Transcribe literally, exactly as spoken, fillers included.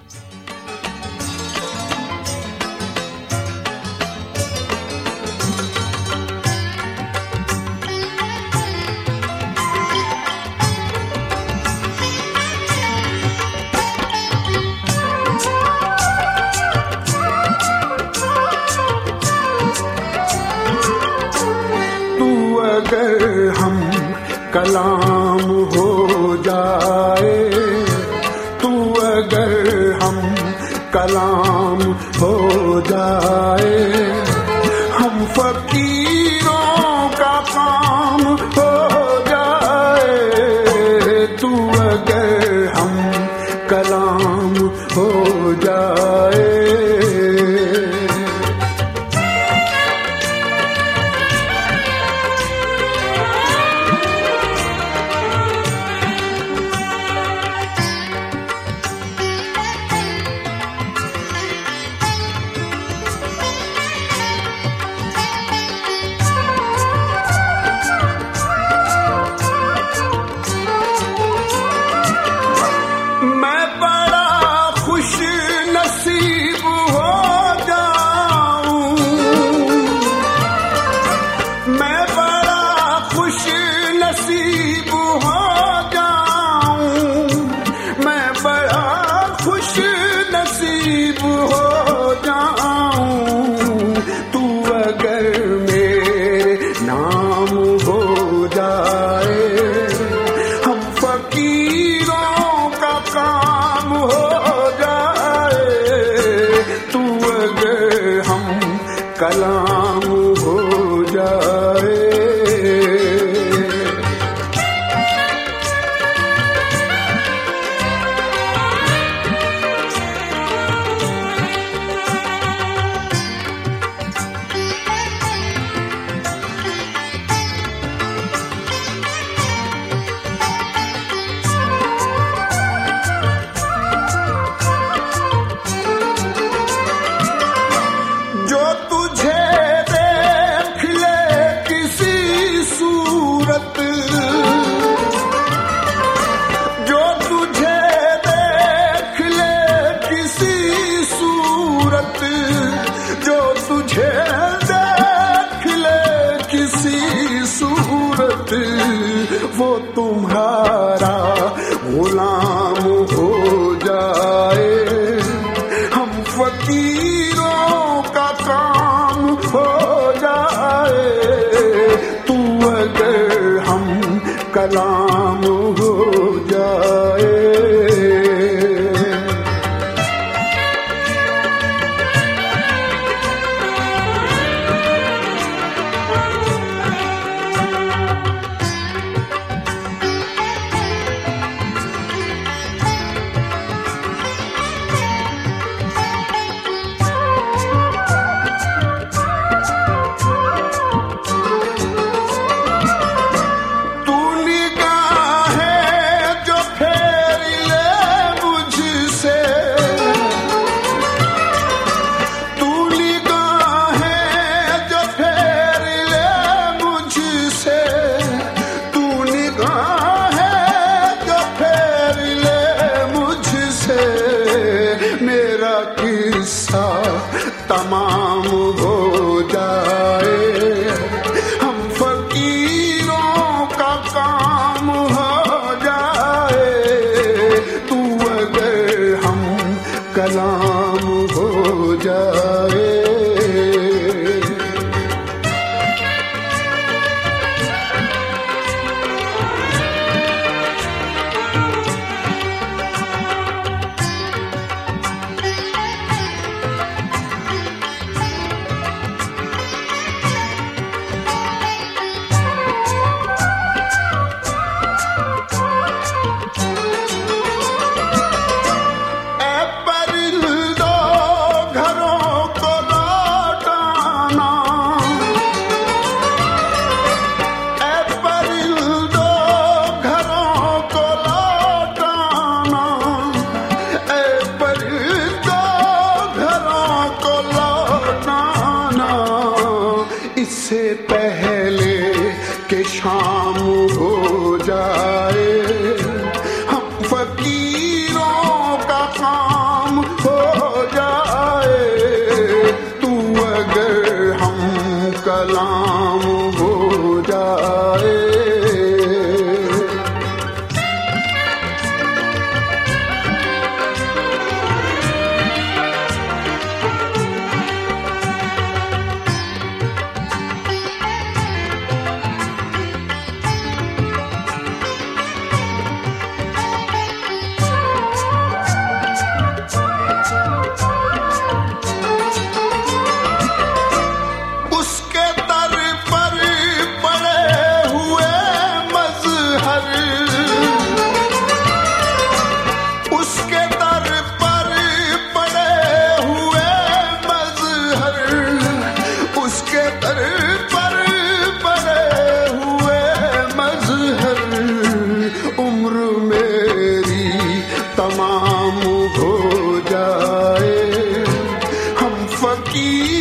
अगर हम कलाम हो जाए, तू अगर हम कलाम हो जाए, हम फकीरों का काम हो जाए। तू अगर हम कलाम हो जाए, कलाम हो जाए। वो तुम्हारा गुलाम हो जाए, हम फकीरों का काम हो जाए। तू अगर हम कलाम हो जाए, तमाम हो जाए, हम फकीरों का काम हो जाए। तू अगर हम कलाम हो जाए, इससे पहले कि शाम हो जाए, हम फकीरों का काम तमाम हो जाए, हम फकीर